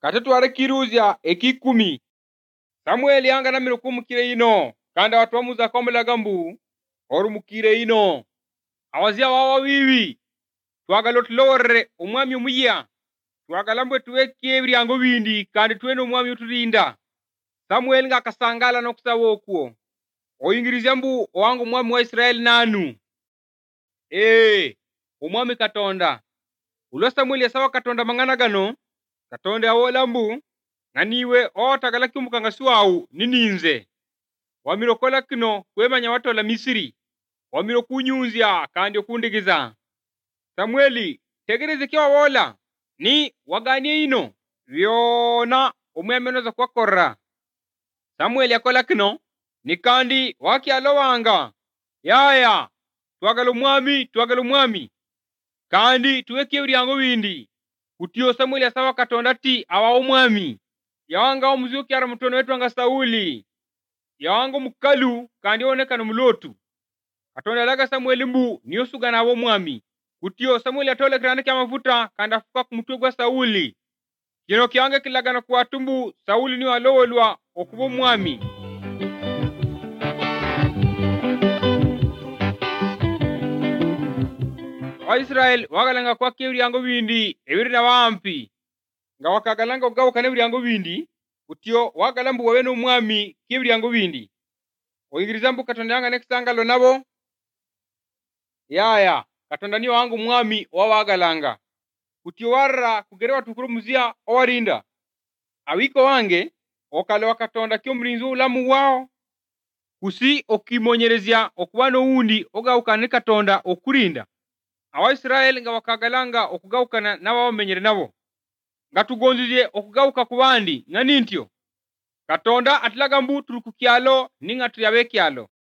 Katetware kiruzya ekikumi. Samueli yanga na mirukumukire ino kanda watu wamuza komulaga mbu orumukire ino awazia wawa wiwi twagala tulore umwami umuya twagala mbwe tuwekie ebiryango bindi kandi twene umwami uturinda. Samueli nga kasangala nokusaba okwo oyingirizya mbu owangu umwami wa Israeli nanu umwami Katonda. Ulo Samueli yasawa Katonda mangana gano Katonda yawola mbu nganiwe otagala kiumukanga suwawu nininze wamirokola kino kwemanya watola Misiri wamiro kunyunzya kandi okundigiza. Samueli tegereze kiwa wola ni waganie ino vyona umwami onoza kwakora. Samueli yakola kino ni kandi wakialo wanga yaya twagala umwami kandi tuwekie ebiryango bindi kutiyo. Samueli yasawa Katonda ati awa umwami yawanga omuzukyara mutono wetu wanga Sauli yawanga mukalu kandi onekana mulotu. Katonda laga Samueli mbu niyo sugana abo mwami kutiyo. Samueli atole kirande kya mafuta kandi afuka kumutwe gwa Sauli kino kyange kilagana kuwatumbu Sauli niyo alowolwa okuba mwami. Israel wagalanga kwa ebiryango bindi ebiri na wampi nga wakagalanga ogawukana ebiryango bindi kutiyo wagala mbu wabe n'umwami k'ebiryango bindi oyingiriza mbu Katonda yanga nekisangalo nabo yaya Katonda niyo wangu umwami wawagalanga kutiyo warra kugere watukuru muzia owarinda awiko wange okala wa Katonda ky'omulinzi ulamu wao kusi okimonyerezya okuba n'owundi ogawukana Katonda okurinda. Awa Israeli nga wakagalanga okugawukana n'ababamenyere nabo nga tugonzizye okugawuka ku bandi nga nintyo Katonda atulaga mbu turi ku kyalo ninga tuyabe kyalo.